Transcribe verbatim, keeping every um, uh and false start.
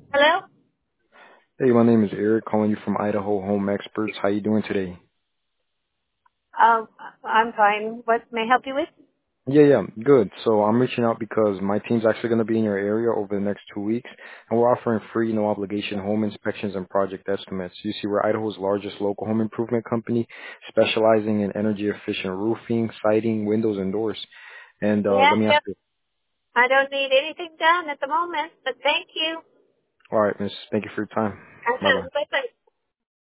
Hello? Hey, my name is Eric, calling you from Idaho Home Experts. How you doing today? Um, I'm fine. What may I help you with? Yeah, yeah, good. So I'm reaching out because my team's actually going to be in your area over the next two weeks, and we're offering free, no obligation home inspections and project estimates. You see, we're Idaho's largest local home improvement company, specializing in energy efficient roofing, siding, windows, and doors. And uh, Yeah, let me ask yep. you. I don't need anything done at the moment, but thank you. All right, Miss. Thank you for your time. Bye bye. Bye-bye.